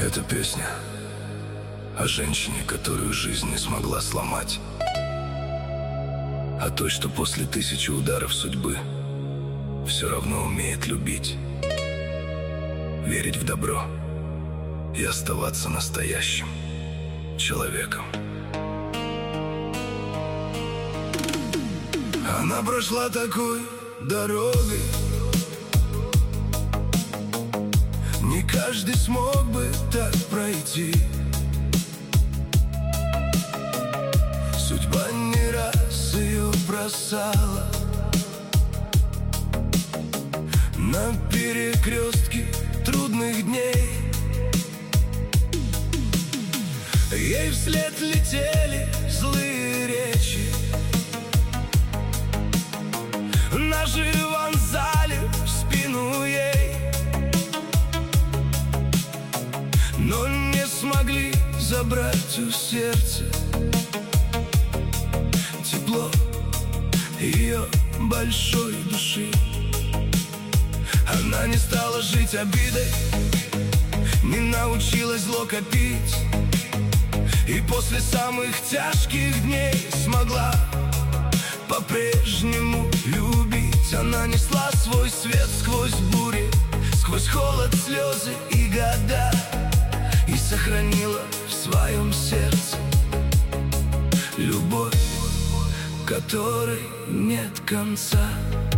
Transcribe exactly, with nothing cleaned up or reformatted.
Эта песня о женщине, которую жизнь не смогла сломать, о той, что после тысячи ударов судьбы все равно умеет любить, верить в добро и оставаться настоящим человеком. Она прошла такой дорогой, не каждый смог бы так пройти. Судьба не раз ее бросала на перекрестке трудных дней. Ей вслед летели злые речи, ножи вонзали в спину ей, но не смогли забрать у сердца тепло ее большой души. Она не стала жить обидой, не научилась зло копить, и после самых тяжких дней смогла по-прежнему любить. Она несла свой свет сквозь бури, сквозь холод, слезы и года, и сохранила в своем сердце любовь, которой нет конца.